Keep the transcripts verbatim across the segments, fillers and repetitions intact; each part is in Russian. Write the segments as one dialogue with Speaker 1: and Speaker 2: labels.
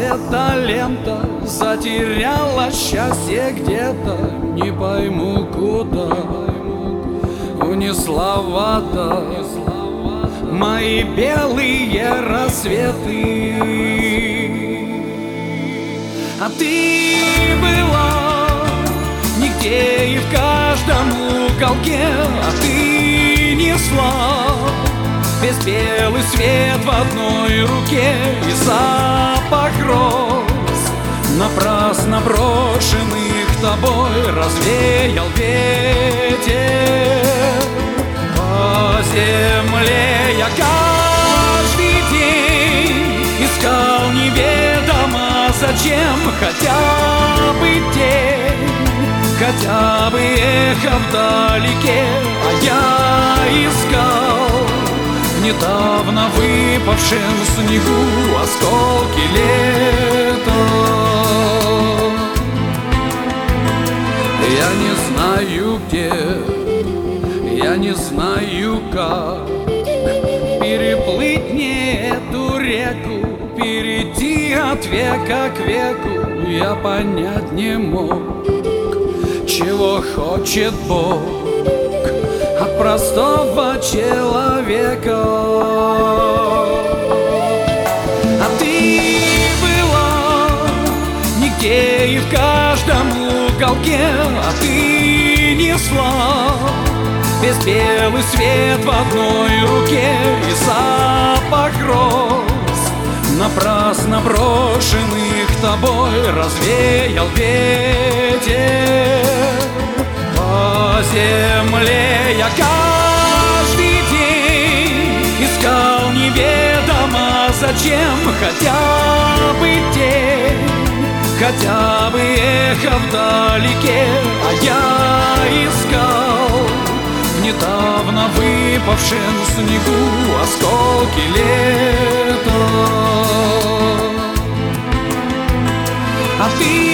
Speaker 1: света лента затеряла счастье где-то, не пойму куда. Унесла вода мои белые рассветы. А ты была нигде и в каждом уголке, а ты несла весь белый свет в одной руке. И запах роз, напрасно брошенных тобой, развеял ветер по земле. Я каждый день искал неведомо зачем хотя бы день, хотя бы эхо вдалеке. А я искал в недавно выпавшем снегу осколки лета. Я не знаю где, я не знаю как переплыть мне эту реку, перейти от века к веку. Я понять не мог, чего хочет Бог от простого человека. А ты была нигде и в каждом уголке, а ты несла весь белый свет в одной руке. И запах роз, напрасно брошенных тобой, развеял ветер по земле. Я каждый день искал неведомо зачем хотя бы день, хотя бы эхо вдалеке. А я искал в недавно выпавшем снегу осколки лета. А ты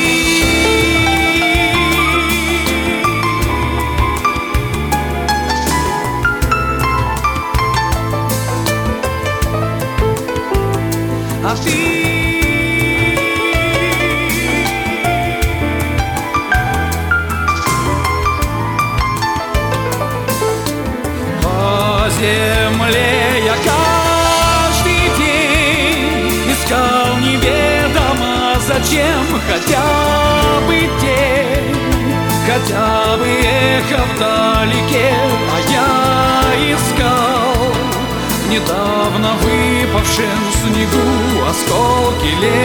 Speaker 1: А ты по земле. Я каждый день искал неведомо зачем хотя бы день, хотя бы эхо вдалеке. А я искал в недавно выпавшем снегу осколки лета.